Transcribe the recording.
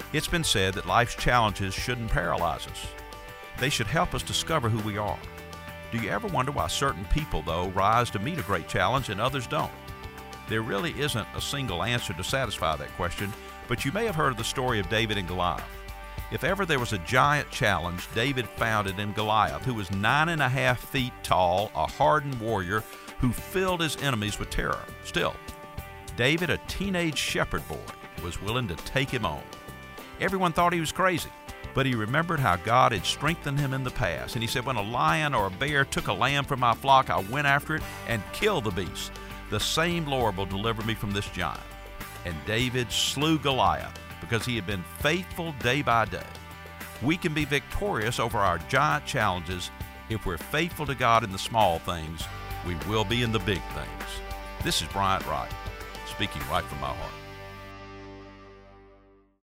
It's been said that life's challenges shouldn't paralyze us. They should help us discover who we are. Do you ever wonder why certain people, though, rise to meet a great challenge and others don't? There really isn't a single answer to satisfy that question, but you may have heard of the story of David and Goliath. If ever there was a giant challenge, David found it in Goliath, who was 9.5 feet tall, a hardened warrior who filled his enemies with terror. Still, David, a teenage shepherd boy, was willing to take him on. Everyone thought he was crazy, but he remembered how God had strengthened him in the past. And he said, when a lion or a bear took a lamb from my flock, I went after it and killed the beast. The same Lord will deliver me from this giant. And David slew Goliath because he had been faithful day by day. We can be victorious over our giant challenges if we're faithful to God in the small things. We will be in the big things. This is Bryant Wright, speaking right from my heart.